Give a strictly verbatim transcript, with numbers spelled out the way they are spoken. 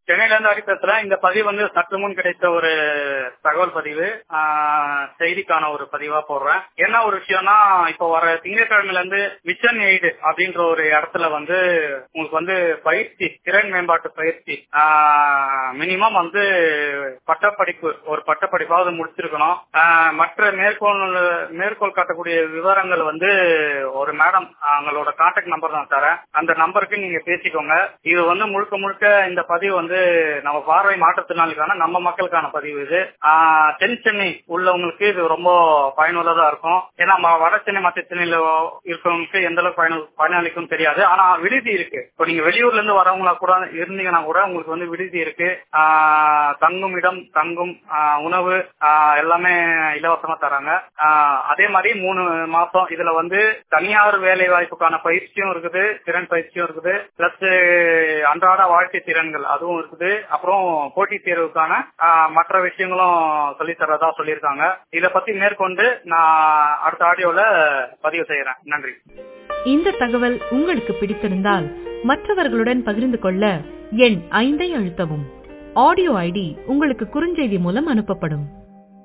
சென்னையில இருந்து ஹரி பேசுறேன். இந்த பதிவு வந்து சற்று முன் கிடைத்த ஒரு தகவல் பதிவு, செய்திக்கான ஒரு பதிவா போடுறேன். என்ன ஒரு விஷயம்னா, இப்போ வர திங்கட்கிழமையில இருந்து விஷன் எய்டு அப்படின்ற ஒரு இடத்துல வந்து உங்களுக்கு வந்து பயிற்சி, திறன் மேம்பாட்டு பயிற்சி, மினிமம் வந்து பட்டப்படிப்பு ஒரு பட்டப்படிப்பாவது முடிச்சிருக்கணும். மற்ற மேற்கோள் மேற்கோள் காட்டக்கூடிய விவரங்கள் வந்து ஒரு மேடம் அவங்களோட கான்டாக்ட் நம்பர் தான் தரேன். அந்த நம்பருக்கு நீங்க பேசிக்கோங்க. இது வந்து முழுக்க முழுக்க இந்த பதிவு வந்து நம்ம பார்வை மாற்றுத்திறனாளிக்கான நம்ம மக்களுக்கான பதிவு. இது தென் சென்னை உள்ளவங்களுக்கு இது ரொம்ப பயனுள்ளதா இருக்கும். ஏன்னா வட சென்னை மத்திய சென்னையில இருக்கிறவங்களுக்கு எந்த அளவுக்கு பயனு பயனாளிக்கும் தெரியாது. ஆனா விடுதி இருக்கு. இப்போ நீங்க வெளியூர்ல இருந்து வரவங்களா கூட இருந்தீங்கன்னா கூட உங்களுக்கு வந்து விடுதி இருக்கு. தங்கும் இடம், தங்கும் உணவு எல்லாமே இலவசமா தராங்க. அதே மாதிரி மூணு மாசம் இதுல வந்து தனியார் வேலை வாய்ப்புக்கான பயிற்சியும் இருக்குது, திறன் பயிற்சியும் இருக்குது, பிளஸ் அன்றாட வாழ்க்கை திறன்கள் அதுவும் இருக்குது. அப்புறம் போட்டித் தேர்வுக்கான மற்ற விஷயங்களும் சொல்லி தரதா சொல்லியிருக்காங்க. இத பத்தி மேற்கொண்டு நான் அடுத்த ஆடியோல பதிவு செய்யறேன். நன்றி. இந்த தகவல் உங்களுக்கு பிடித்திருந்தால் மற்றவர்களுடன் பகிர்ந்து கொள்ள எண் ஐந்தை அழுத்தவும். ஆடியோ ஐடி உங்களுக்கு குறுஞ்செய்தி மூலம் அனுப்பப்படும்.